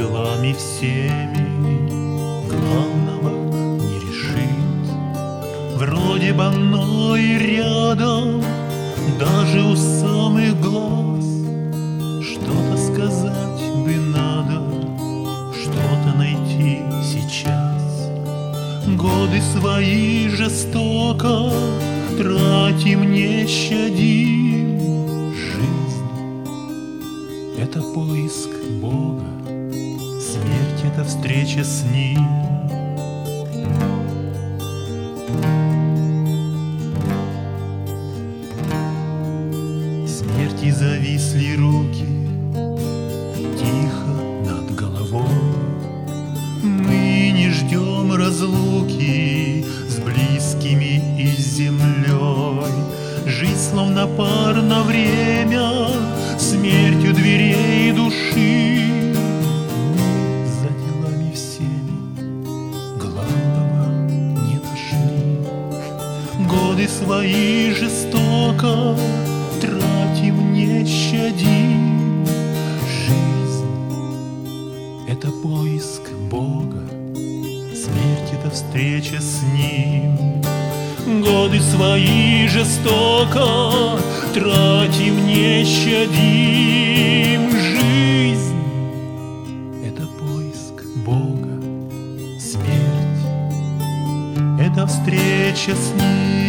делами всеми главного не решит. Вроде бы оно и рядом, даже у самых глаз. Что-то сказать бы надо, что-то найти сейчас. Годы свои жестоко тратим, не щадим. Жизнь — это поиск Бога, смерть — это встреча с Ним. Смерти зависли руки тихо над головой. Мы не ждем разлуки с близкими и с землей. Жизнь словно пар на время, смертью дверей души. Мы за делами всеми главного не нашли. Годы свои жестоко тратим, не щадим. Жизнь — это поиск Бога, смерть — это встреча с Ним. Годы свои жестоко тратим, не щадим. Жизнь — это поиск Бога, смерть — это встреча с Ним.